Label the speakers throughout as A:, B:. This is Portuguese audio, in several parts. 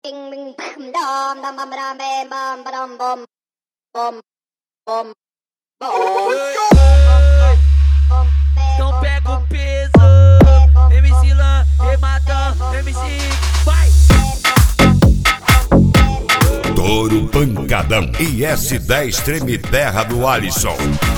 A: Então pega o peso, MC Lan, Rematão, MC, vai!
B: Touro Pancadão e S10 Treme Terra do Alisson.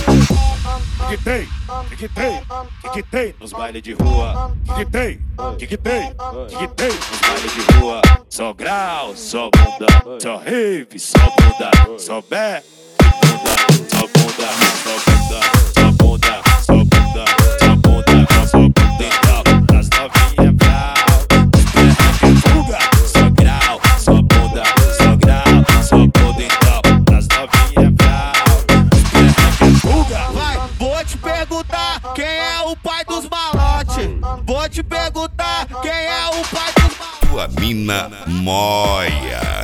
C: Que tem nos bailes de rua? Que tem nos bailes de rua? Só grau, só bunda, só rave, só bunda, só back, bunda, só bunda, só bunda, só bunda, só bunda, só bunda, só bunda, então as novinhas brau, fuga, só grau, só bunda, só grau, só bunda, então as novinhas brau, fuga.
D: Vai, vou te perguntar quem é o pai dos malotes. Vou te perguntar quem é o pai dos malotes.
B: Tua mina moia.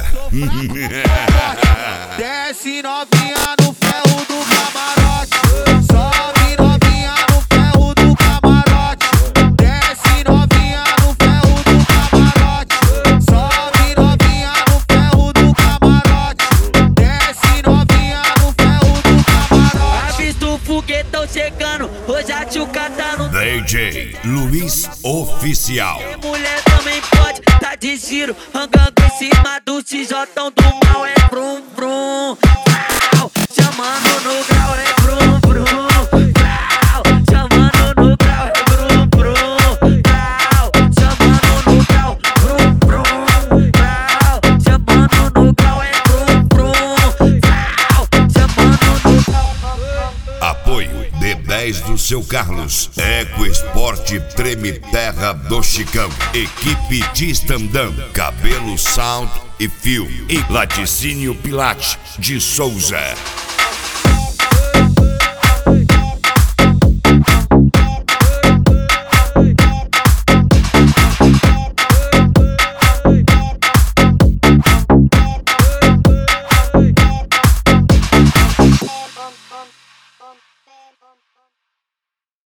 D: Desce novinha no ferro do camarote. Sobe novinha no ferro do camarote. Desce novinha no ferro do camarote. Sobe novinha no ferro do camarote. Desce novinha no ferro do camarote.
A: Avista o foguetão chegando, hoje a tchuca tá no...
B: DJ Luiz Oficial.
A: Mulher também pode, tá de giro, rangando em cima do tijotão do mal. É brum brum, brau, chamando no grau. É brum brum, brau, chamando no grau. É brum brum, brau, chamando no grau. Brum brum, brau, chamando no grau. É brum brum, brau, chamando no grau.
B: Apoio D10 do seu Carlos. Eco Esporte Treme Terra do Chicão. Equipe Tistandam. Cabelo Sound e Fio. E Laticínio Pilate de Souza.